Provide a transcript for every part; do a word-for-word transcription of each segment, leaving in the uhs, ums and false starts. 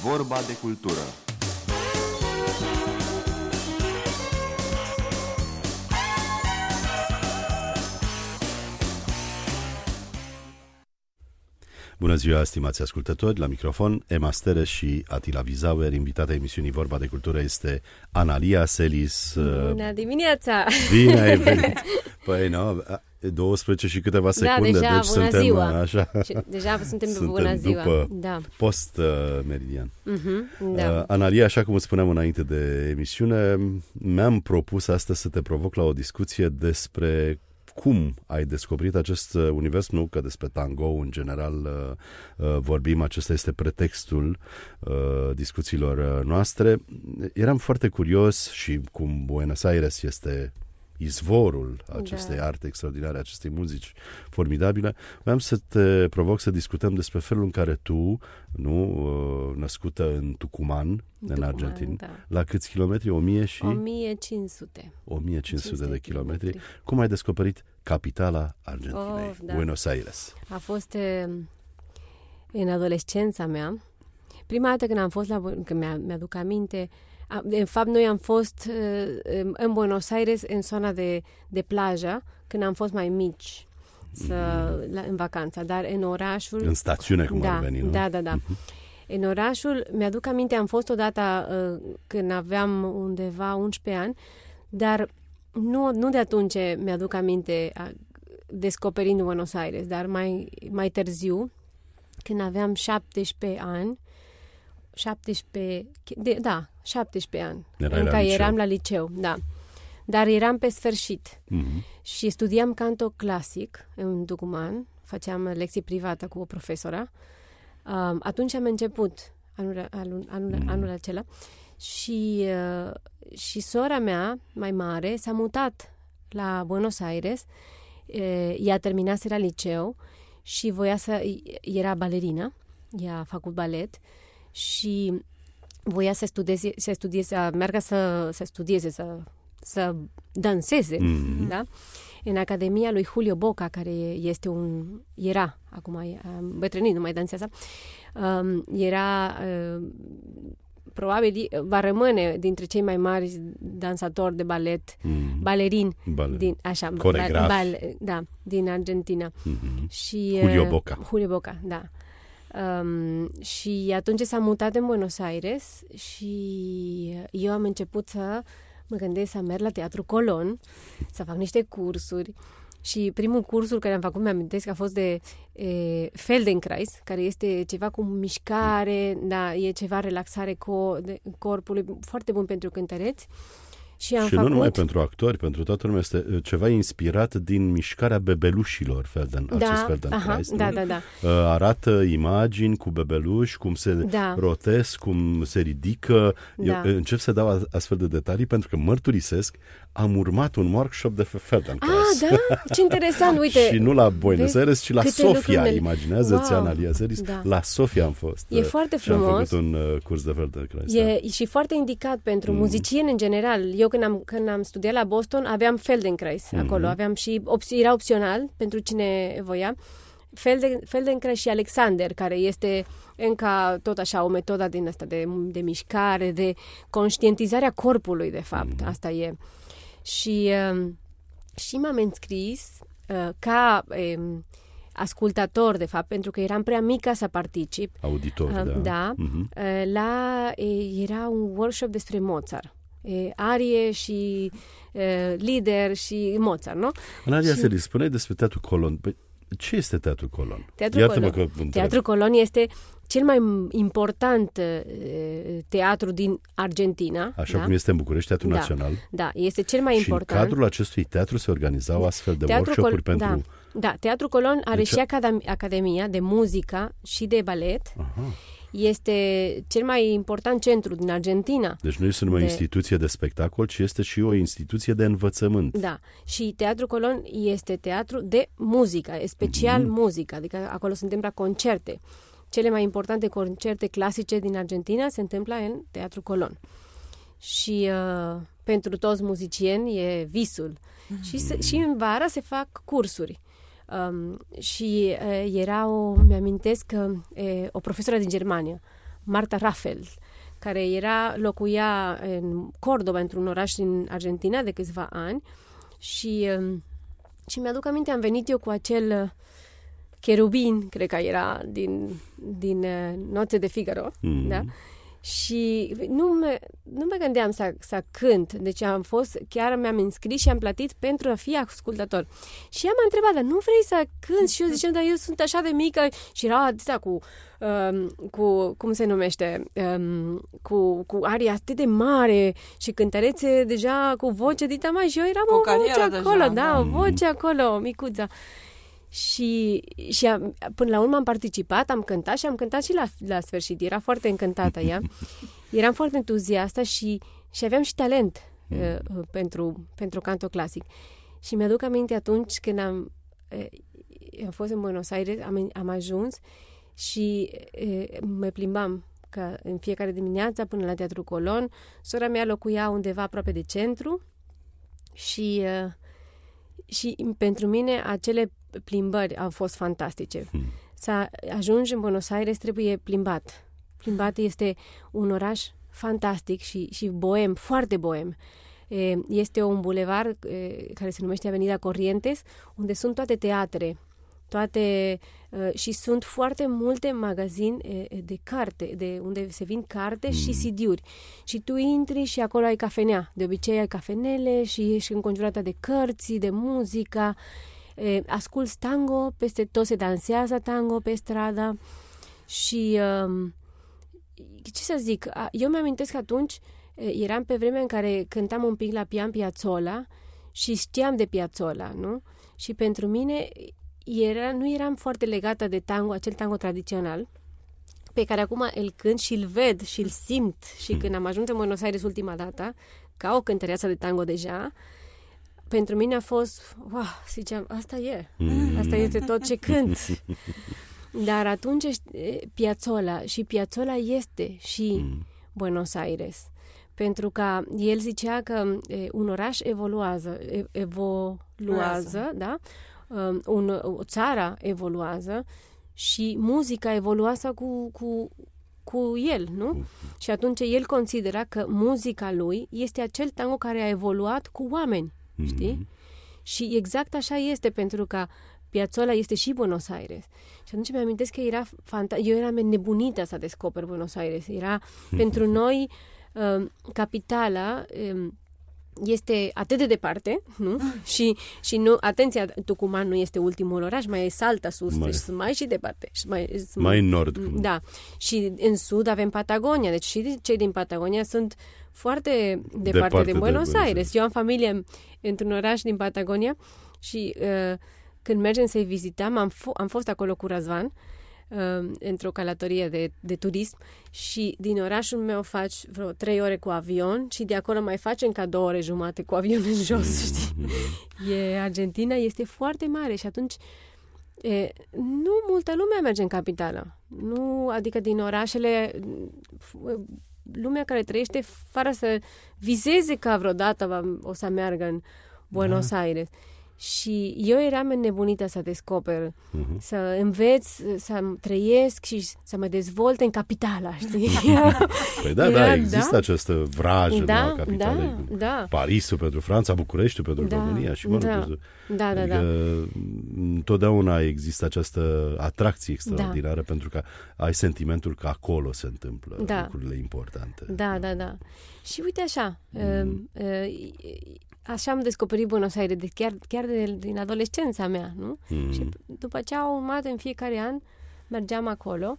Vorba de cultură. Bună ziua, stimați ascultători, la microfon Emma Steres și Atila Vizauer. Invitata emisiunii Vorba de Cultură este Analia Selis. Bună dimineața! Bine ai venit! Păi, nu, douăsprezece și câteva secunde, da, deja, deci suntem ziua. Așa. Și deja suntem pe suntem bună ziua. După da. post-meridian. Uh-huh, da. Uh, Analia, așa cum îți spuneam înainte de emisiune, mi-am propus astăzi să te provoc la o discuție despre cum ai descoperit acest univers, nu că despre tango în general uh, vorbim, acesta este pretextul uh, discuțiilor noastre. Eram foarte curios și cum Buenos Aires este izvorul acestei da. arte extraordinare, acestei muzici formidabile, vreau să te provoc să discutăm despre felul în care tu, nu, născută în Tucumán, în, în Argentina, da. la câți kilometri? o mie și... o mie cinci sute. o mie cinci sute de kilometri. Cum ai descoperit capitala Argentinei, oh, da. Buenos Aires? A fost e, în adolescența mea. Prima dată când am fost la... Când mi-aduc aminte... De fapt, noi am fost uh, în Buenos Aires, în zona de, de plajă, când am fost mai mici, să, mm. la, în vacanța, dar în orașul... În stațiune, cum da, ar veni, nu? Da, da, da. Uh-huh. În orașul, mi-aduc aminte, am fost odată uh, când aveam undeva unsprezece ani, dar nu, nu de atunci mi-aduc aminte uh, descoperind Buenos Aires, dar mai, mai târziu, când aveam șaptesprezece ani, șaptesprezece, de, da, șaptesprezece ani. Erai încă la eram liceu. la liceu, da. Dar eram pe sfârșit. Mm-hmm. Și studiam canto clasic în Tucumán, făceam lecții private cu o profesoră. Um, atunci am început anul, anul, anul, mm. anul acela și, uh, și sora mea, mai mare, s-a mutat la Buenos Aires. Uh, ea terminase la liceu și voia să... Era balerină, ea a făcut balet și voia să studieze, să studieze, să meargă să, să studieze, să, să danseze, mm-hmm. da? În Academia lui Julio Boca, care este un... Era, acum e bătrânit, nu mai dansează, um, era... Uh, probabil va rămâne dintre cei mai mari dansatori de balet, mm. balerini, Bale. din, așa, coregraf, bal, da, din Argentina. Mm-hmm. Și, Julio Boca. Julio Boca, da. Um, și atunci s-a mutat în Buenos Aires și eu am început să mă gândesc să merg la Teatru Colón, să fac niște cursuri. Și primul cursul care am făcut, mi-amintesc că a fost de e, Feldenkrais, care este ceva cu mișcare, da, e ceva relaxare co- de corpului, foarte bun pentru cântăreți. Și, am și făcut... nu numai pentru actori, pentru toată lumea, este ceva inspirat din mișcarea bebelușilor, Felden, da, acest Feldenkrais. Da, da, da. Arată imagini cu bebeluși, cum se da. rotesc, cum se ridică. Da. Eu încep să dau astfel de detalii pentru că mărturisesc, am urmat un workshop de Feldenkrais. Ah, da? Ce interesant, uite. Și nu la Buenos Aires, ci la Sofia, lucruri... imaginează-ți, wow. Analia Seris. Da. La Sofia am fost. E foarte frumos. Și am făcut un uh, curs de Feldenkrais. E da. Și foarte indicat pentru mm. muzicieni în general. Eu când am, când am studiat la Boston, aveam Feldenkrais mm-hmm. acolo. Aveam și, op- era opțional pentru cine voia. Felden, Feldenkrais și Alexander, care este încă tot așa o metodă din asta de, de mișcare, de conștientizarea corpului, de fapt. Mm. Asta e. Și, uh, și m-am înscris uh, ca uh, ascultator, de fapt, pentru că eram prea mică să particip. Auditor, uh, da. da mm-hmm. uh, la, uh, era un workshop despre Mozart. Uh, arie și uh, lider și Mozart, nu? Analia și... Seris, spuneai despre Teatru Colón. Păi, ce este Teatru Colón? Teatru Colón. Teatru Colón este cel mai important uh, teatru din Argentina. Așa da? cum este în București, Teatrul da. Național. Da, este cel mai și important. Și în cadrul acestui teatru se organizau astfel de Teatru workshop-uri Col- pentru... Da, da. Teatru Colón are deci... și academ- Academia de Muzică și de Balet. Aha. Este cel mai important centru din Argentina. Deci nu este numai de... o instituție de spectacol, ci este și o instituție de învățământ. Da. Și Teatru Colón este teatru de muzică, special mm-hmm. muzică. Adică acolo se întâmplă concerte. Cele mai importante concerte clasice din Argentina se întâmplă în Teatru Colón. Și uh, pentru toți muzicieni e visul. Mm-hmm. Și, se, și în vara se fac cursuri. Um, și uh, era o, mi-amintesc că uh, o profesoră din Germania, Marta Raffel, care era, locuia în Córdoba, într-un oraș din Argentina de câțiva ani și, și mi-aduc aminte, am venit eu cu acel cherubin, cred că era din, din Noțe de Figaro, mm. da? Și nu mă, nu mă gândeam să, să cânt, deci am fost, chiar mi-am înscris și am plătit pentru a fi ascultător. Și ea m-a întrebat, dar nu vrei să cânti? Și eu ziceam, dar eu sunt așa de mică și era atâta cu, um, cu, cum se numește, um, cu, cu aria atât de mare și cântărețe deja cu voce dita mai și eu eram o, o voce acolo, deja, da, da, o voce acolo, micuța. Și, și a, până la urmă am participat, am cântat și am cântat și la, la sfârșit. Era foarte încântată ea. Eram foarte entuziastă și, și aveam și talent uh, pentru, pentru canto clasic. Și mi-aduc aminte atunci când am, uh, am fost în Buenos Aires, am, am ajuns și uh, mă plimbam că în fiecare dimineață până la Teatru Colon. Sora mea locuia undeva aproape de centru și... Uh, Și pentru mine acele plimbări au fost fantastice. Hmm. Să ajungi în Buenos Aires trebuie plimbat. Plimbat este un oraș fantastic și, și boem, foarte boem. Este un bulevard care se numește Avenida Corrientes, unde sunt toate teatre, toate și sunt foarte multe magazine de carte, de unde se vând carte mm. și C D-uri. Și tu intri și acolo ai cafenea. De obicei ai cafenele și ești înconjurată de cărți, de muzică. Asculți tango, peste tot se dansează tango pe stradă. Și ce să zic, eu mi-amintesc că atunci eram pe vremea în care cântam un pic la Pian Piazzolla și știam de Piazzolla, nu? Și pentru mine era, nu eram foarte legată de tango, acel tango tradițional, pe care acum îl cânt și îl ved și îl simt. Și când am ajuns în Buenos Aires ultima dată, ca o cântăreață de tango deja, pentru mine a fost, wow, ziceam, asta e, asta este tot ce cânt. Dar atunci Piazzolla, și Piazzolla este și Buenos Aires. Pentru că el zicea că un oraș evoluează, evoluează, da? Un, o țară evoluează și muzica evoluează cu, cu, cu el, nu? Uh. Și atunci el considera că muzica lui este acel tango care a evoluat cu oameni, mm-hmm. știi? Și exact așa este, pentru că Piazzolla este și Buenos Aires. Și atunci mi-am amintesc că era fanta- eu eram nebunită să descoper Buenos Aires. Era pentru noi uh, capitala... Uh, este atât de departe, nu? și, și nu, atenția, Tucuman nu este ultimul oraș, mai e Salta sus, mai, deci sunt mai și departe. Și mai, mai în nord. Da. Și în sud avem Patagonia, deci și cei din Patagonia sunt foarte departe, departe de Buenos de Aires. Eu am familie într-un oraș din Patagonia și uh, când mergem să-i vizităm, am, f- am fost acolo cu Răzvan, Uh, într-o călătorie de, de turism și din orașul meu faci vreo trei ore cu avion și de acolo mai faci încă două ore jumate cu avion în jos, știi? E, Argentina este foarte mare și atunci e, nu multă lume merge în capitală. Nu, adică din orașele lumea care trăiește fără să viseze că vreodată o să meargă în Buenos da. Aires. Și eu eram înnebunită să descoper, uh-huh. să înveț, să trăiesc și să mă dezvolt în capitala, știi? Păi da, era, da, există da? această vrajă da, a capitalei. Da, da. Parisul pentru Franța, Bucureștiul pentru da, România și mă da, rog. Da, da, adică da. întotdeauna există această atracție extraordinară da. pentru că ai sentimentul că acolo se întâmplă da. lucrurile importante. Da, da, da. Și uite așa, mm. uh, uh, așa am descoperit Buenos Aires, de chiar, chiar de, din adolescența mea, nu? Mm. Și după ce au urmat în fiecare an, mergeam acolo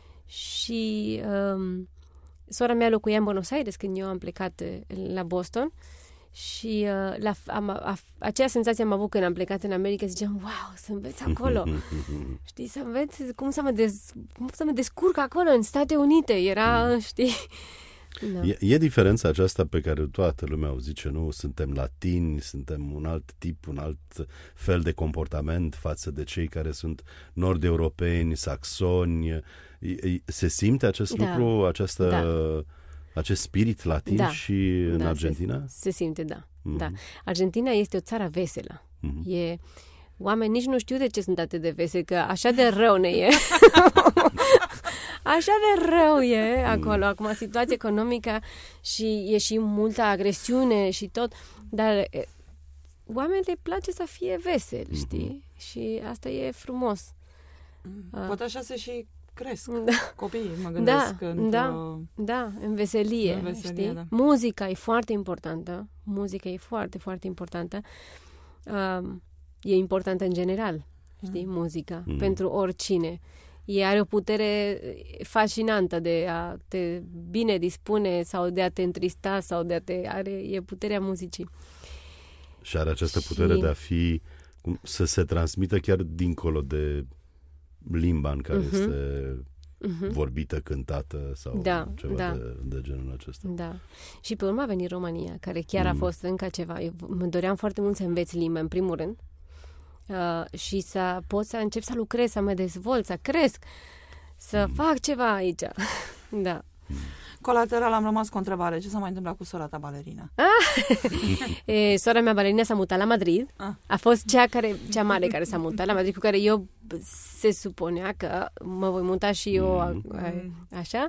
și um, sora mea locuia în Buenos Aires când eu am plecat la Boston și uh, la, am, a, aceea senzație am avut când am plecat în America, ziceam, wow, să înveți acolo, știi, să înveți cum să mă, dez, cum să mă descurc acolo, în Statele Unite, era, mm. știi... No. E, e diferența aceasta pe care toată lumea o zice, nu? Suntem latini, suntem un alt tip, un alt fel de comportament față de cei care sunt nord-europeni, saxoni. Se simte acest da. lucru, această, da. acest spirit latin da. și în da, Argentina? Se, se simte, da. Mm-hmm. da. Argentina este o țară veselă. Mm-hmm. E... Oamenii nici nu știu de ce sunt atât de veseli, că așa de rău ne e. așa de rău e acolo. Acum, situația economică și e și multă agresiune și tot, dar e, oamenii le place să fie veseli, știi? Mm-hmm. Și asta e frumos. Poate așa se și cresc da. copiii, mă gândesc. Da, într-o... da, da, în veselie, în veselie știi? Da. Muzica e foarte importantă. Muzica e foarte, foarte importantă. Uh, e importantă în general, știi? Mm. Muzica, mm. pentru oricine. E are o putere fascinantă de a te bine dispune sau de a te întrista sau de a te... Are, e puterea muzicii. Și are această putere și... de a fi... să se transmită chiar dincolo de limba în care uh-huh. este uh-huh. vorbită, cântată sau da, ceva da. De, de genul acesta. Da. Și pe urmă a venit România, care chiar mm. a fost încă ceva. Eu mă doream foarte mult să înveț limba, în primul rând, uh, și să pot să încep să lucrez, să mă dezvolt, să cresc, să mm. fac ceva aici. da. Mm. Colateral am rămas cu o întrebare. Ce s-a mai întâmplat cu sora ta balerina? Ah! e, sora mea balerina s-a mutat la Madrid. Ah. A fost cea, care, cea mare care s-a mutat la Madrid, cu care eu se supunea că mă voi muta și eu a, a, așa.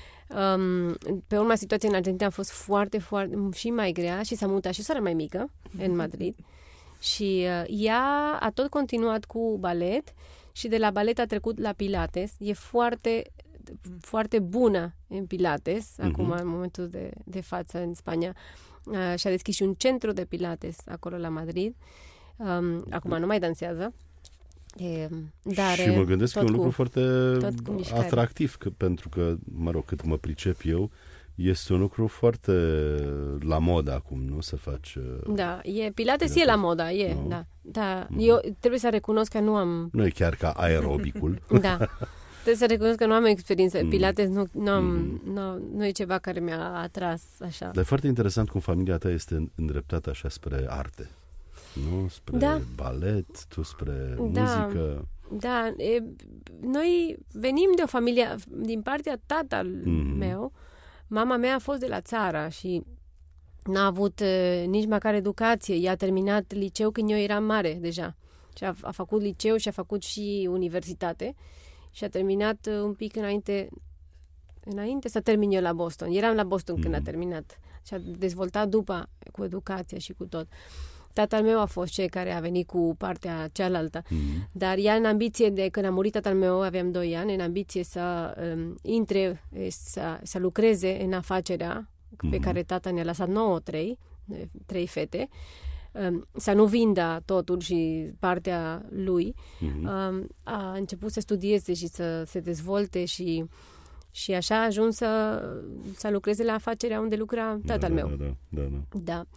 Um, pe urma situației în Argentina a fost foarte, foarte și mai grea și s-a mutat și sora mai mică în Madrid. Și uh, ea a tot continuat cu balet și de la balet a trecut la Pilates. E foarte... foarte bună în Pilates, uh-huh. acum în momentul de, de față în Spania. Uh, și-a deschis și un centru de Pilates acolo la Madrid. Um, acum nu mai dansează. E, dar și mă gândesc că e un lucru cu, foarte atractiv, că, pentru că, mă rog, cât mă pricep eu, este un lucru foarte la modă acum, nu? Să faci... Da, e, Pilates, Pilates e la moda, e, no? da. da. Mm. Eu trebuie să recunosc că nu am... Nu e chiar ca aerobicul. da. Trebuie să recunosc că nu am experiență. Mm. Pilates nu, nu, am, mm. nu, nu e ceva care mi-a atras așa. Dar e foarte interesant cum familia ta este îndreptată așa spre arte. Nu? Spre da. balet, tu spre da. muzică. Da. E, noi venim de o familie, din partea tatăl mm. meu. Mama mea a fost de la țară și n-a avut uh, nici măcar educație. Ea a terminat liceu când eu eram mare deja. Și a, a făcut liceu și a făcut și universitate. Și a terminat un pic înainte, înainte să termin eu la Boston. Eram la Boston mm. când a terminat. Și a dezvoltat după cu educația și cu tot. Tatăl meu a fost cel care a venit cu partea cealaltă. Mm. Dar ea în ambiție, de când a murit tatăl meu, aveam doi ani, în ambiție să um, intre, să, să lucreze în afacerea mm. pe care tata ne-a lăsat nouă, trei, trei fete, să nu vindă totul și partea lui, uh-huh. a început să studieze și să se dezvolte și, și așa a ajuns să, să lucreze la afacerea unde lucra tatăl da, meu. Da, da, da, da. da.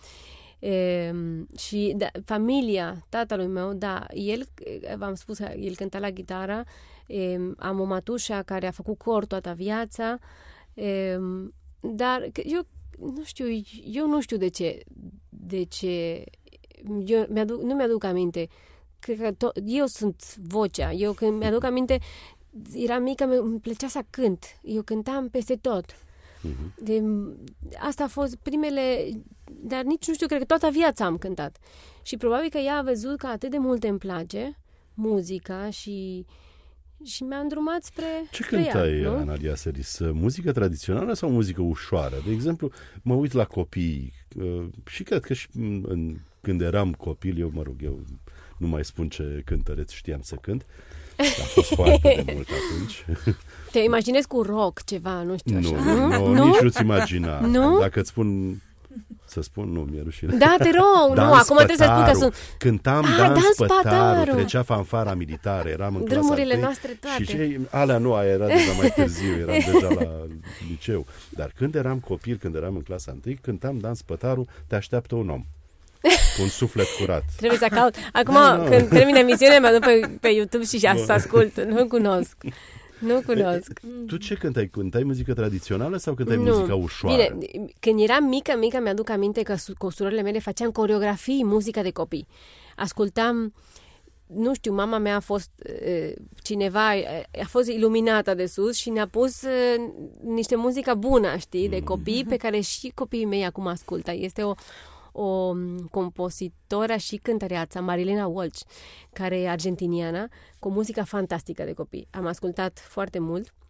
E, și da, familia tatălui meu, da, el, v-am spus, el cânta la gitară, e, am o mătușă care a făcut cor toată viața, e, dar eu nu știu, eu nu știu de ce, de ce eu mi-aduc, nu mi-aduc aminte. Cred că to- eu sunt vocea. Eu când mi-aduc aminte, eram mică, îmi plăcea să cânt. Eu cântam peste tot. Uh-huh. De, asta a fost primele, dar nici nu știu, cred că toată viața am cântat. Și probabil că ea a văzut că atât de mult îmi place muzica și și m-a îndrumat spre Ce spre cântai, ea, Analia Seris? Muzică tradițională sau muzică ușoară? De exemplu, mă uit la copii și cred că și în, când eram copil, eu, mă rog, eu nu mai spun ce cântăreț știam să cânt, a fost foarte de mult atunci. Te imaginezi cu rock ceva, nu știu așa? Nu, nu, nu? Nici nu-ți imagina. Nu? Dacă îți spun... Să spun, nu, mi-e rușine. Da, te rog, nu, acum trebuie să spun că sunt... Cântam ah, Dans, dans Pătaru, Pătaru, trecea fanfara militară, eram în clasa drumurile întâi, noastre toate. Și alea nu, aia era deja mai târziu, eram deja la liceu. Dar când eram copil, când eram în clasa întâi, cântam Dans Pătaru, te așteaptă un om. Cu un suflet curat. Trebuie să caut. Acum, no, no. când termin emisiunea, mă duc pe, pe YouTube și no. să ascult. Nu cunosc. Nu cunosc. Tu ce cântai? Cântai muzică tradițională sau cântai nu. muzica ușoară? Bine, când eram mică, mică, mi-aduc aminte că cu surorile mele făceam coreografii, muzică de copii. Ascultam, nu știu, mama mea a fost uh, cineva, a fost iluminată de sus și ne-a pus uh, niște muzică bună, știi, de copii, pe care și copiii mei acum ascultă. Este o o compozitoră și cântăreață, Marilena Walsh, care e argentiniană, cu muzică fantastică de copii. Am ascultat foarte mult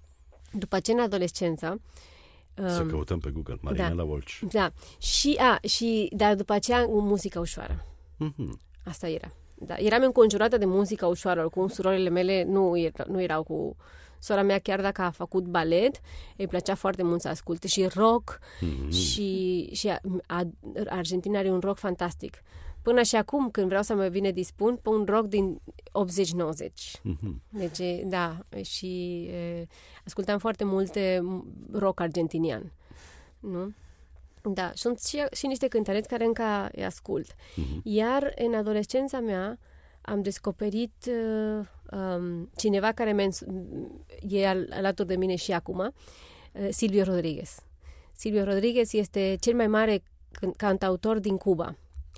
După ce în adolescență... Să um, căutăm pe Google, Marinela da, Walsh. Da, și, a, și, dar după aceea muzica ușoară. Mm-hmm. Asta era. Da, eram înconjurată de muzica ușoară, oricum surorile mele nu, era, nu erau cu... Sora mea, chiar dacă a făcut balet, îi plăcea foarte mult să asculte și rock mm-hmm. și, și a, a, Argentina are un rock fantastic. Până și acum, când vreau să mă vine dispun, pun rock din optzeci nouăzeci. Mm-hmm. Deci, da, și e, ascultam foarte multe rock argentinian. Nu? Da, sunt și, și niște cântăreți care încă îi ascult. Mm-hmm. Iar în adolescența mea am descoperit uh, um, cineva care e al, alături de mine și acum, uh, Silvio Rodríguez. Silvio Rodríguez este cel mai mare cantautor din Cuba.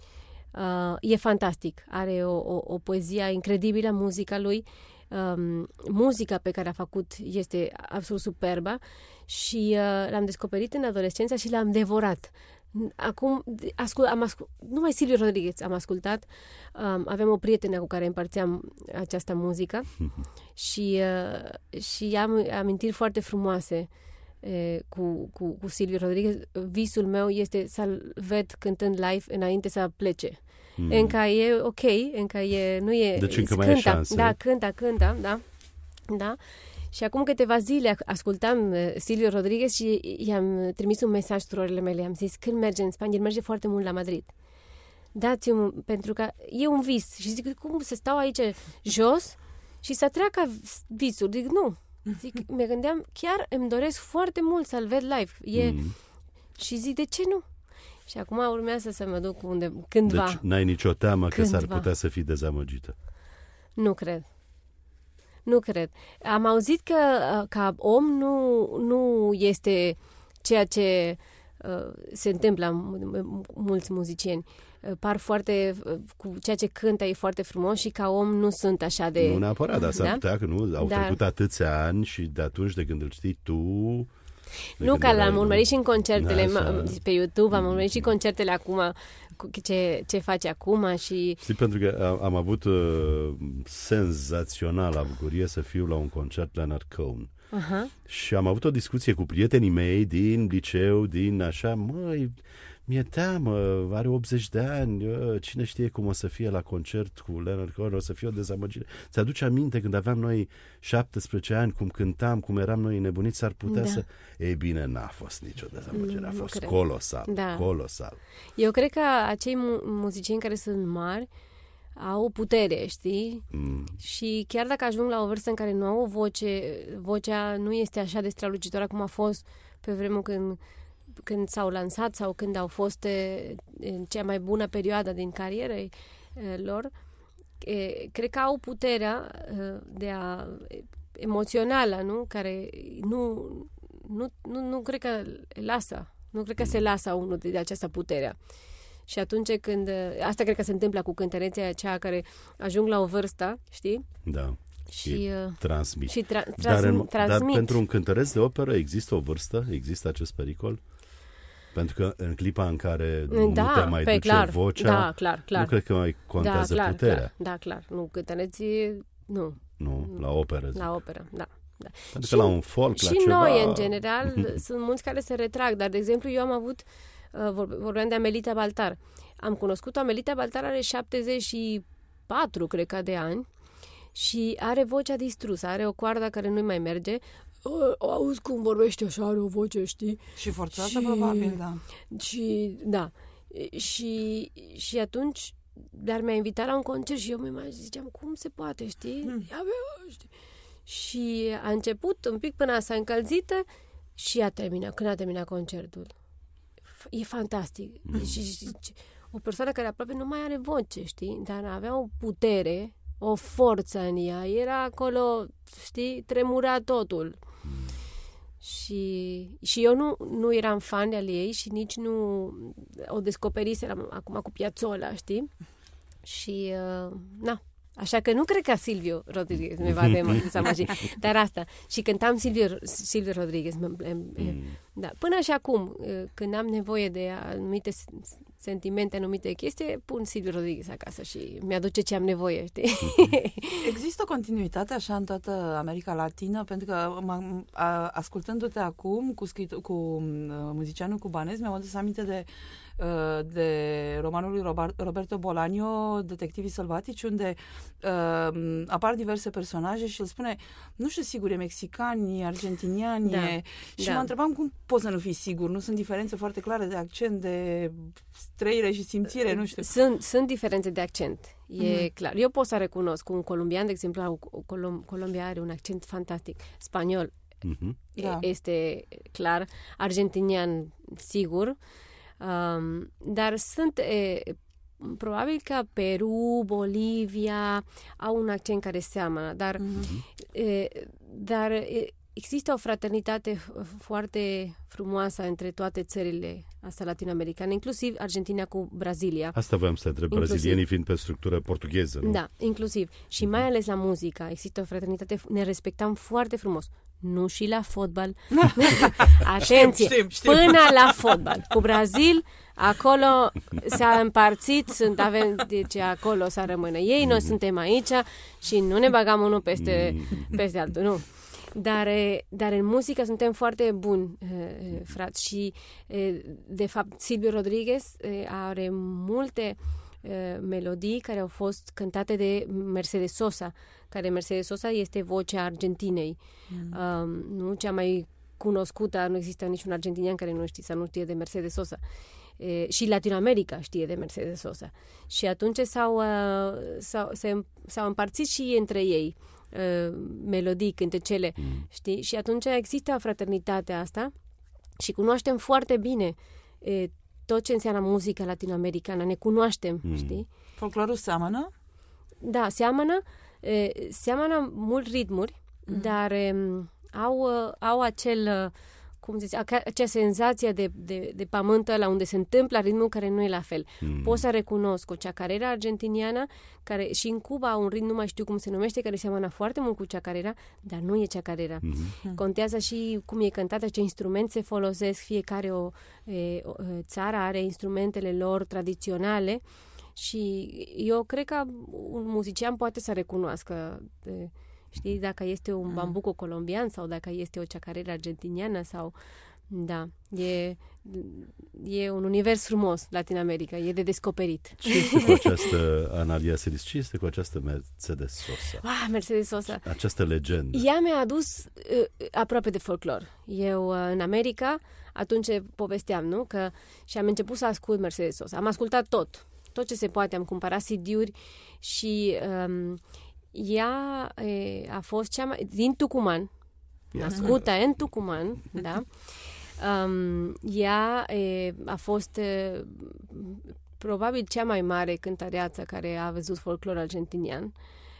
Uh, e fantastic, are o, o, o poezie incredibilă, muzica lui, um, muzica pe care a făcut este absolut superbă și uh, l-am descoperit în adolescență și l-am devorat. Acum, ascult, am ascult, numai Silvio Rodríguez am ascultat, um, aveam o prietenă cu care împărțeam această muzică și, uh, și am amintiri foarte frumoase uh, cu, cu, cu Silvio Rodríguez. Visul meu este să-l ved cântând live înainte să plece. Mm. Încă e ok, încă e, nu e... Deci încă cânta, mai e șanse. Da, cânta, cânta, da, da. Și acum câteva zile ascultam Silvio Rodríguez și i-am trimis un mesaj surorile mele. Am zis, când merge în Spania, el merge foarte mult la Madrid. Dați-mi, pentru că e un vis. Și zic, cum să stau aici jos și să treacă visul? Zic, nu. Zic, mă gândeam, chiar îmi doresc foarte mult să-l ved live. E... Mm. Și zic, de ce nu? Și acum urmează să mă duc unde, cândva. Deci n-ai nicio teamă cândva. Că s-ar putea să fii dezamăgită? Nu cred. Nu cred. Am auzit că ca om nu, nu este ceea ce uh, se întâmplă în mulți muzicieni. Uh, par foarte, uh, cu ceea ce cântă e foarte frumos și ca om nu sunt așa de... Nu neapărat, dar s-ar da? putea că nu, au dar... trecut atâția ani și de atunci de când îl știi tu... Nu, că l-am urmărit și în concertele da, pe YouTube, am urmărit și concertele acum, ce, ce face acum și... Știi, pentru că am avut uh, senzaționala bucurie să fiu la un concert Leonard Cohen. Uh-huh. Și am avut o discuție cu prietenii mei din liceu, din așa, măi, mi-e teamă, are optzeci de ani, cine știe cum o să fie la concert cu Leonard Cohen, o să fie o dezamăgire. Ți-aduce aminte când aveam noi șaptesprezece ani, cum cântam, cum eram noi nebuniți, s-ar putea da. să... Ei bine, n-a fost nicio dezamăgire, a fost colosal, da. colosal. Eu cred că acei mu- muzicieni care sunt mari au o putere, știi? Mm. Și chiar dacă ajung la o vârstă în care nu au o voce, vocea nu este așa de strălucitoare cum a fost pe vremuri când când s-au lansat sau când au fost e, în cea mai bună perioadă din carieră e, lor, e, cred că au puterea e, de a emoțională, nu? Care nu, nu, nu, nu cred că lasă, nu cred că se lasă unul de, de această putere. Și atunci când, asta cred că se întâmplă cu cântăreții aceia care ajung la o vârstă, știi? Da. Și transmit. Și tra- dar, transmit. dar pentru un cântăreț de operă există o vârstă? Există acest pericol? Pentru că în clipa în care da, nu te mai duce clar, vocea, da, clar, clar. nu cred că mai contează da, clar, puterea. Clar, da, clar. Nu, cântăreții, nu. Nu, la operă. La operă, da. da. Pentru și, că la un folk, și la ceva... noi, în general, sunt mulți care se retrag. Dar, de exemplu, eu am avut, uh, vorbeam de Amelita Baltar. Am cunoscut-o, Amelita Baltar are șaptezeci și patru, cred că, de ani și are vocea distrusă, are o coardă care nu-i mai merge. Auzi cum vorbește așa, are o voce, știi? Și forțată, și, probabil, da. Și, da. Și, și atunci, dar mi-a invitat la un concert și eu mi-am ziceam, cum se poate, știi? Hmm. Ia bă, știi? Și a început un pic până s-a încălzită și a terminat, când a terminat concertul. E fantastic. Hmm. Și, și, și o persoană care aproape nu mai are voce, știi? Dar avea o putere, o forță în ea. Era acolo, știi, tremura totul. Mm. Și, și eu nu, nu eram fan al ei și nici nu o descoperiserăm acum cu Piazzolla, știi? Și, uh, na, așa că nu cred că Silvio Rodríguez me va dezamăgi. Dar asta. Și cântam Silvio, Silvio Rodríguez. Mm. Da. Până și acum, când am nevoie de anumite sentimente, anumite chestii, pun Silviu Rodriguez acasă și mi-aduce ce am nevoie, știi? Există o continuitate așa în toată America Latină? Pentru că m- a, ascultându-te acum cu, scrit, cu uh, muzicianul cubanez, mi-am adus aminte de, uh, de romanul lui Robert, Roberto Bolaño, Detectivii Sălbatici, unde uh, apar diverse personaje și el spune, nu știu sigur, e mexican, e argentinian, Da, e... Și da. mă întrebam cum poți să nu fii sigur? Nu sunt diferențe foarte clare de accent, de trăire și simțire, nu știu. Sunt, sunt diferențe de accent, e Mhm. clar. Eu pot să recunosc un colombian, de exemplu, Colum- Colombia are un accent fantastic. Spaniol Mhm. Da. este clar, argentinian sigur, um, dar sunt e, probabil că Peru, Bolivia au un accent care seamănă, dar, Mhm. e, dar e, există o fraternitate f- foarte frumoasă între toate țările astea latinoamericane, inclusiv Argentina cu Brazilia. Asta voiam să te întreb, Inclusiv. brazilienii fiind pe structură portugheză, nu? Da, inclusiv. Și mai ales la muzică. Există o fraternitate, ne respectam foarte frumos. Nu și la fotbal. Atenție! Știm, știm. Până la fotbal. Cu Brazil, acolo s-a împărțit, sunt, avem, deci acolo să rămână ei, noi suntem aici și nu ne bagăm unul peste, peste altul, nu. Dar, e, dar în muzică suntem foarte buni, e, frați, și e, de fapt Silviu Rodriguez e, are multe e, melodii care au fost cântate de Mercedes Sosa, care Mercedes Sosa este vocea Argentinei. Mm. Um, nu cea mai cunoscută, nu există niciun argentinian care nu știe, să nu știe de Mercedes Sosa. E, și Latinoamerica știe de Mercedes Sosa. Și atunci s-au, uh, s-au, se, s-au împărțit și între ei uh, melodii, cântecele, mm. știi? Și atunci există fraternitatea asta și cunoaștem foarte bine e, tot ce înseamnă muzica latinoamericană, ne cunoaștem, mm. știi? Folclorul seamănă? Da, seamănă, e, seamănă mult ritmuri, mm. dar e, au, au acel, cum zice, acea senzație de, de, de pământ la unde se întâmplă ritmul care nu e la fel. Mm. Pot să recunosc o chacarera argentiniană, care și în Cuba au un ritm, nu mai știu cum se numește, care seamănă foarte mult cu chacarera, dar nu e chacarera. Mm-hmm. Contează și cum e cântată, ce instrumente se folosesc, fiecare o, e, o țară are instrumentele lor tradiționale și eu cred că un muzician poate să recunoască de, știi, dacă este un bambuco colombian sau dacă este o chacarera argentiniană sau... Da, e, e un univers frumos, Latin America, e de descoperit. Ce este cu această Analia Selis? Ce este cu această Mercedes Sosa? Ah, Mercedes Sosa. Această legendă. Ea mi-a adus uh, aproape de folclor. Eu, uh, în America, atunci povesteam, nu? Că și am început să ascult Mercedes Sosa. Am ascultat tot. Tot ce se poate. Am cumpărat C D-uri și... Um, ea e, a fost cea mai... din Tucuman, născută în Tucuman, da? Um, ea e, a fost e, probabil cea mai mare cântăreață care a văzut folclor argentinian.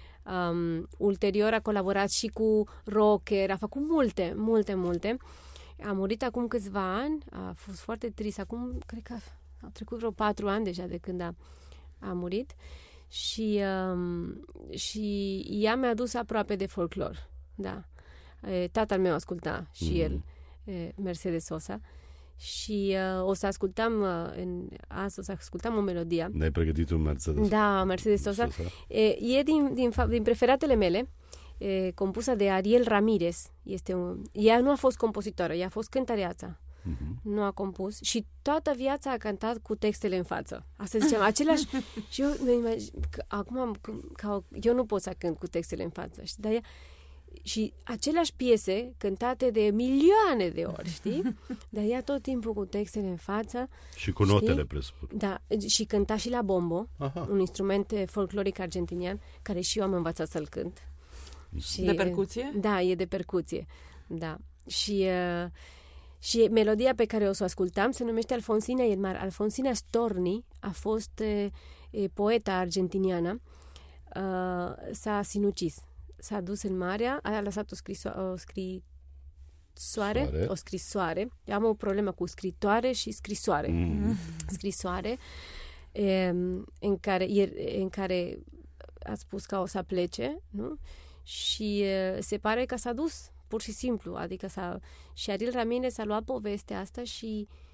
Um, ulterior a colaborat și cu rocker, a făcut multe, multe, multe. A murit acum câțiva ani, a fost foarte trist. Acum, cred că au trecut vreo patru ani deja de când a, a murit. Și, um, și ea mi-a dus aproape de folclor, da. E, tatăl meu asculta și mm. el e, Mercedes Sosa și uh, o să ascultam uh, în, azi o să ascultam o melodie. Ne-ai pregătit un Mercedes? Da, Mercedes Sosa. E, e din, din, din preferatele mele, e, compusă de Ariel Ramirez. Este un, ea nu a fost compozitoră, ea a fost cântăreața. Uh-huh. Nu a compus și toată viața a cântat cu textele în față. Asta ziceam, același... și eu mi imagine, că, acum că, eu nu pot să cânt cu textele în față. Știi? Dar ea, și aceleași piese cântate de milioane de ori, știi? Dar ea tot timpul cu textele în față. Și cu notele, știi? Presupun. Da, și cânta și la bombo, Aha. un instrument folcloric argentinian, care și eu am învățat să-l cânt. Și, de percuție? Da, e de percuție. Da. Și... Uh, Și melodia pe care o să o ascultam se numește Alfonsina y el mar. Alfonsina Storni a fost e, e, poeta argentiniană. Uh, s-a sinucis. S-a dus în marea, a lăsat o, scriso- o scrisoare. Soare. O scrisoare. Eu am o problemă cu scritoare și scrisoare. Mm. Scrisoare e, în, care, în care a spus că o să plece, nu? Și e, se pare că s-a dus pur și simplu, adică s-a... și Ariel Ramirez a luat povestea asta și,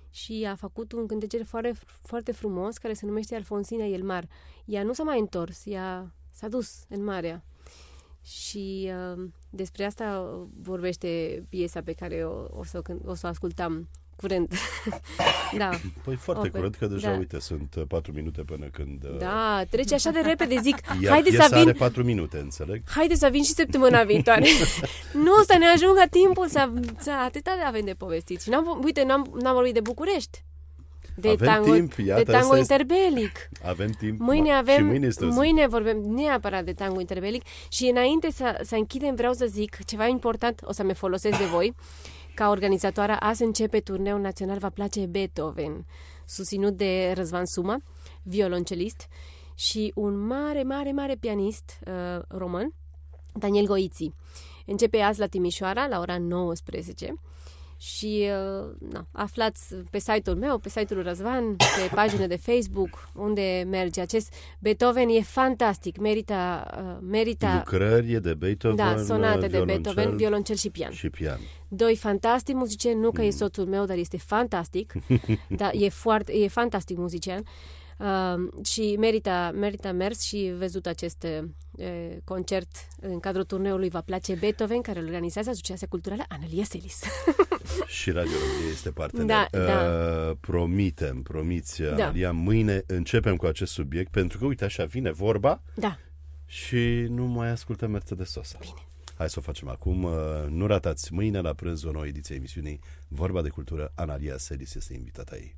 și a făcut un cântecel foarte, foarte frumos care se numește Alfonsina y el mar. Ea nu s-a mai întors, ea s-a dus în marea. Și uh, despre asta vorbește piesa pe care o, o, să, o să o ascultăm curent. Da. Păi foarte o, curent, că deja, da. Uite, sunt patru minute până când... Uh... Da, trece așa de repede, zic. Iar haide piesa să vin... are patru minute, înțeleg? Haide să vin și săptămâna viitoare. Nu, să ne ajungă timpul să... să atâta avem de povestit. Și n-am, uite, n-am, n-am vorbit de București. De avem tango, timp, iată, de tango este... interbelic. Avem timp. Mâine avem, și mâine, este mâine vorbim neapărat de tango interbelic și înainte să, să închidem vreau să zic ceva important, o să me folosesc de voi. Ca organizatoare, azi începe turneul național Va place Beethoven, susținut de Răzvan Suma, violoncelist, și un mare, mare, mare pianist uh, român, Daniel Goiții. Începe azi la Timișoara, la ora nouăsprezece. Și uh, na, aflați pe site-ul meu, pe site-ul lui Răzvan, pe pagina de Facebook, unde merge acest Beethoven. E fantastic, merită... Uh, merită lucrări de Beethoven, da, sonate de violoncel, Beethoven, violoncel și pian. Și pian. Doi fantastici muzicieni, nu că mm. e soțul meu, dar este fantastic. Da, e, foarte, e fantastic muzician. Uh, și merită, merită mers și văzut acest uh, concert în cadrul turneului Va place Beethoven, care îl organizează Asociația Culturală Analia Selis. Și Radio România este partener. Da, uh, da. Promitem, promiți, da. Analia, mâine începem cu acest subiect, pentru că, uite, așa vine vorba da. și nu mai ascultăm Mercedes Sosa. Bine. Hai să o facem acum. Uh, nu ratați mâine la prânz o nouă ediție a emisiunii Vorba de Cultură. Analia Selis este invitata ei.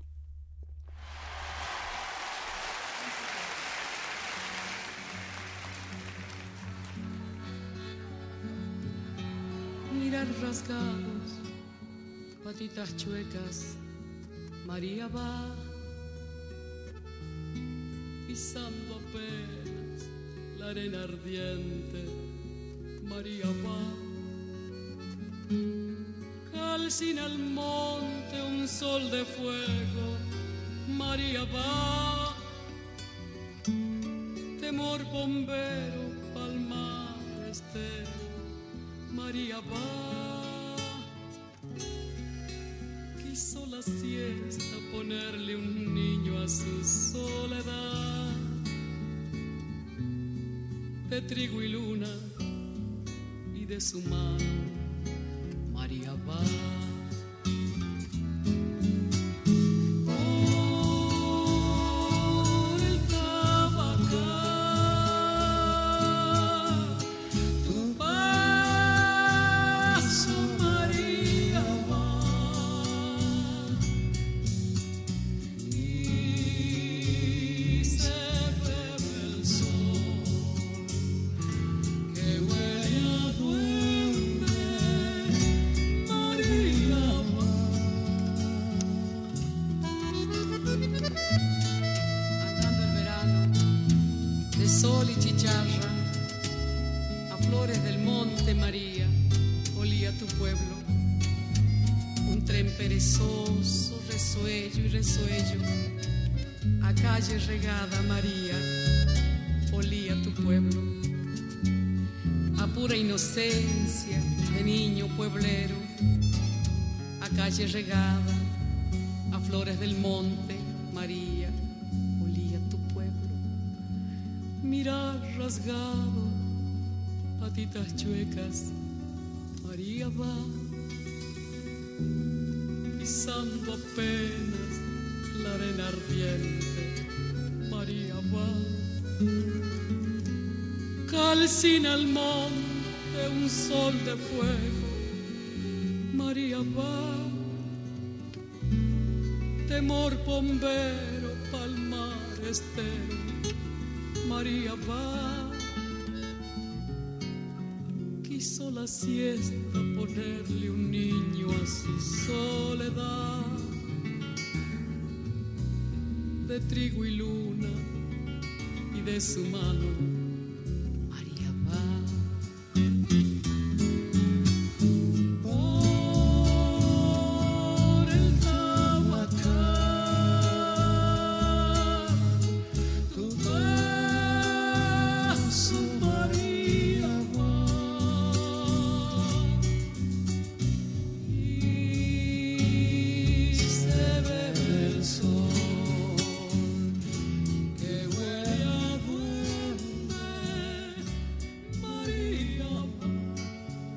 Mirar rasgados, patitas chuecas, María va pisando apenas la arena ardiente, María va calcina al monte un sol de fuego, María va temor bombero, palmar estero, María va, quiso la siesta ponerle un niño a su soledad. De trigo y luna y de su mano, María va. Sol y chicharra, a flores del monte María, olía tu pueblo. Un tren perezoso, resuello y resuello, a calle regada María, olía tu pueblo. A pura inocencia de niño pueblero, a calle regada, a flores del monte María, olía tu pueblo. Mirar rasgado, patitas chuecas, María va pisando apenas la arena ardiente, María va calcina al monte un sol de fuego, María va temor bombero, palmar estero, María va, quiso la siesta ponerle un niño a su soledad. De trigo y luna y de su mano, María va.